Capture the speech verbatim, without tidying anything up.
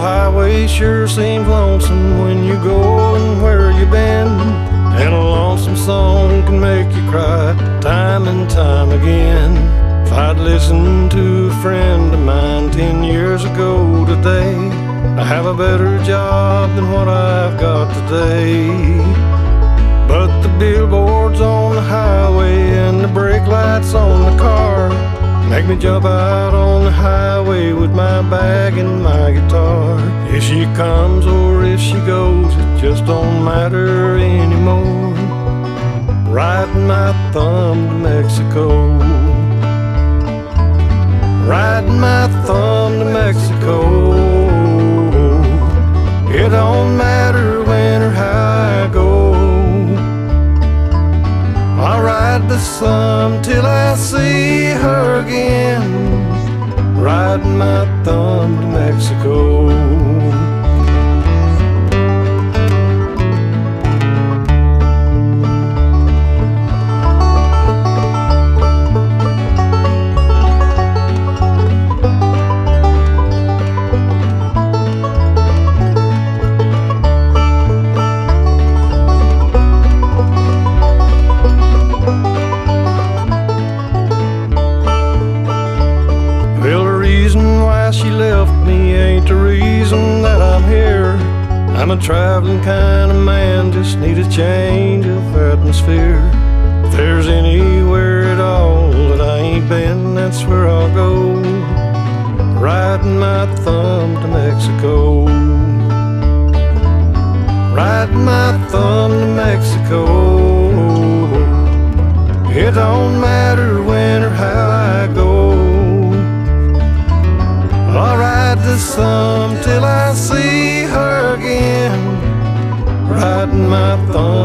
highway sure seems lonesome when you're going where you been, and a lonesome song can make you cry time and time again. If I'd listened to a friend of mine ten years ago today, I have a better job than what I've got today. But the billboards on the highway and the brake lights on the car make me jump out on the highway with my bag and my guitar. If she comes or if she goes, it just don't matter anymore. Riding my thumb to Mexico, riding my thumb to Mexico. It don't matter when or how I go, I'll ride the sun till I see her again, riding my thumb to Mexico. She left me ain't the reason that I'm here. I'm a traveling kind of man, just need a change of atmosphere. If there's anywhere at all that I ain't been, that's where I'll go, riding my thumb to Mexico, riding my thumb to Mexico. It don't matter when or how I go, I'll ride the sun till I see her again, riding my thumb